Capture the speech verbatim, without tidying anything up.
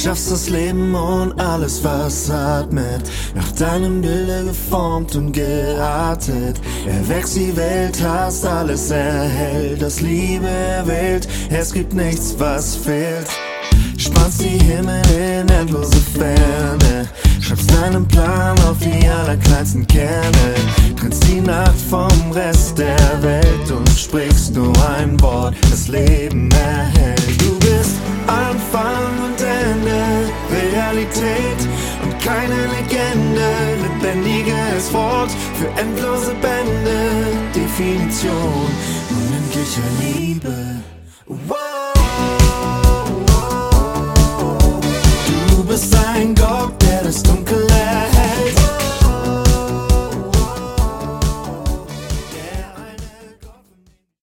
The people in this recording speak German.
schaffst das Leben und alles, was atmet, nach deinem Bilde geformt und geartet. Erwächst die Welt, hast alles erhellt, das Liebe erwählt, es gibt nichts, was fehlt. Spannst die Himmel in endlose Ferne, schreibst deinen Plan auf die allerkleinsten Kerne, trennst die Nacht vom Rest der Welt und sprichst nur ein Wort, das Leben erhält. Du bist Anfang und Ende, Realität und keine Legende, lebendiges Wort für endlose Bände, Definition unendlicher Liebe. Wow.